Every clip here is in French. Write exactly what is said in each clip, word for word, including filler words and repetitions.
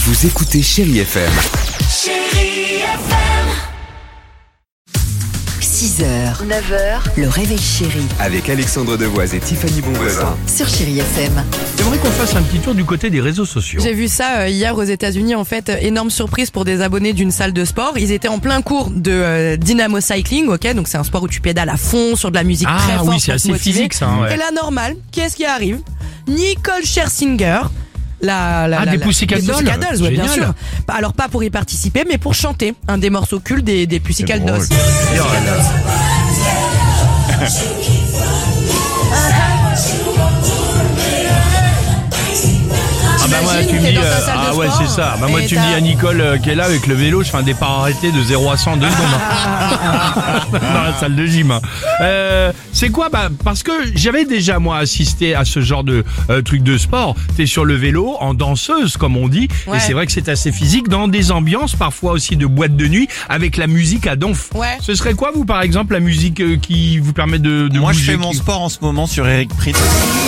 Vous écoutez Chérie F M. Chérie F M. six heures, neuf heures, le réveil chéri Avec Alexandre Devoise et Tiffany Bonvoisin. sur Chérie F M. J'aimerais qu'on fasse un petit tour du côté des réseaux sociaux. J'ai vu ça euh, hier aux États-Unis. En fait, euh, énorme surprise pour des abonnés d'une salle de sport. Ils étaient en plein cours de euh, dynamo cycling, ok. Donc c'est un sport où tu pédales à fond sur de la musique très Ah forte. oui, c'est pour te assez motiver. physique ça. hein, ouais. Et là, normal, qu'est-ce qui arrive? Nicole Scherzinger. La, la, Ah, la, des la- Pussycat des Dolls. Pussycat Dolls, ouais, bien Génial. sûr. Bah, alors pas pour y participer, mais pour chanter un des morceaux cultes des, des Pussycat drôle. Dolls. Ah bah moi tu me T'imagines, t'es dis dans ta euh, salle de ah ouais sport, c'est ça. Bah moi et tu me dis t'as- à Nicole euh, qui est là avec le vélo, je fais un départ arrêté de zéro à cent deux secondes dans la salle de gym. hein. Euh, c'est quoi bah parce que j'avais déjà moi assisté à ce genre de euh, truc de sport. T'es sur le vélo en danseuse comme on dit Ouais. et c'est vrai que c'est assez physique dans des ambiances parfois aussi de boîte de nuit avec la musique à donf. Ouais. Ce serait quoi vous par exemple la musique euh, qui vous permet de, de Moi je bouger, fais mon qui- sport en ce moment sur Eric Pritz.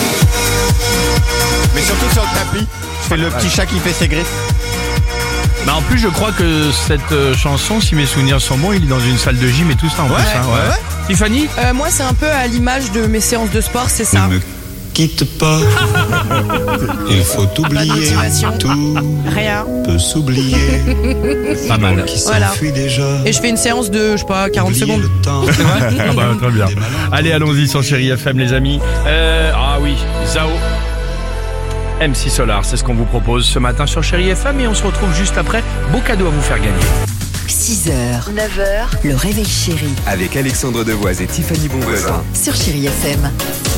Mais surtout sur le tapis. Je fais le petit chat qui fait ses griffes. Bah en plus je crois que cette euh, chanson, si mes souvenirs sont bons, il est dans une salle de gym et tout ça en Ouais, plus. hein, ouais, ouais. Tiffany Euh, moi, c'est un peu à l'image de mes séances de sport, c'est ça. Ne me quitte pas, il faut oublier, motivation. tout Rien. peut s'oublier. Pas mal. Qui Voilà. s'enfuit déjà. Et je fais une séance de, je sais pas, quarante Oublier secondes. le temps. Ah bah très bien. Allez allons-y sur Chérie F M les amis. Euh, ah oui, Zao. M C Solar, c'est ce qu'on vous propose ce matin sur Chérie F M et on se retrouve juste après. Beau cadeau à vous faire gagner. six heures, neuf heures, le réveil chéri Avec Alexandre Devoise et Tiffany Bonvoisin. sur Chérie F M.